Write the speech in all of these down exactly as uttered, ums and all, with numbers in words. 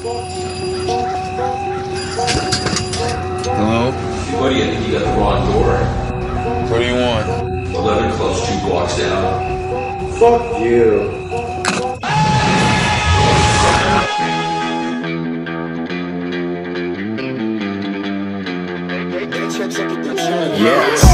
Hello? Buddy, I think you got the wrong door. What do you want? eleven Club's two blocks down. Fuck you. Yes.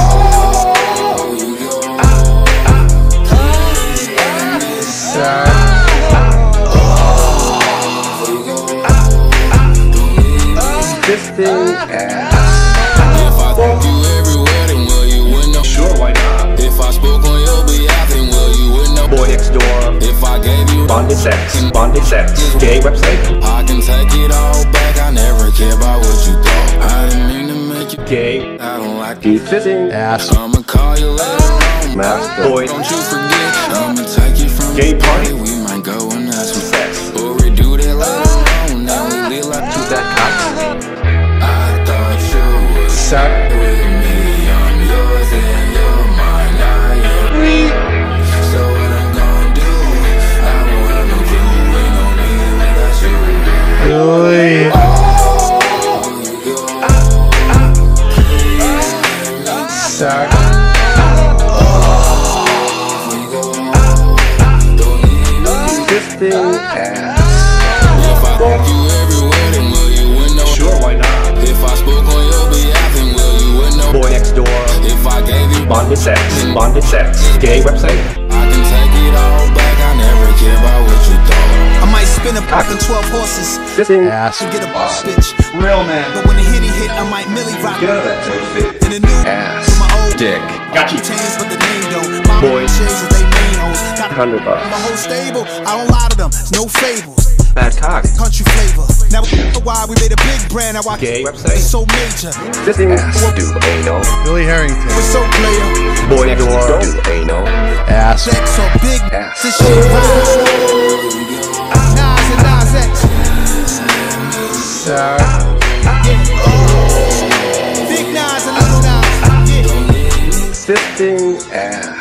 Fisting ass. If I took you everywhere, then will you win no? Sure, why not? If I spoke on your behalf, then will you win no? Boy next door. If I gave you Bonded sex. Bonded sex. Gay website. I can take it all back. I never care about what you thought. I didn't mean to make you Gay. I don't like Deep fisting ass. I'ma call you later on. Master. Boy. Don't you forget. I'ma take you from Gay the party. We might go and have some Sex. or we do that later on. Now we live like To that cock. I thought you was Suck. with me. I'm yours and you're mine. Now you're so what I'm gonna do? I won't have no clue. Ain't no me without you. Really? Suck. Fisting ass. If I took you everywhere, then will you win no? Sure, why not? If I spoke on your behalf, then will you win no? Boy next door. If I gave you Bonded sex. Bonded sex. Gay website. I can take it all back. I never care about what you thought. I might spin a block on twelve horses Fisting ass. to get a boss bitch. Real man. But when the hitty hit, I might milli rock Get out of that toy fit. in the new Ass. with my old Dick. Got you. chains, but the name don't. My Boy. shades is they main hoes. Got Hundred bucks. my whole stable. I don't lie to them. It's no fables. Bad cock. Country flavor. Now why we made a big brand. Now I Gay it's website. so major. Fisting ass. Do anal. Billy Harrington. We're so player. Boy next door. Do anal. Ass. Sex so big. Ass. This shit rise. Nas and Nas X. Suck. Big Nas and Little Nas. Yeah. Fisting ass.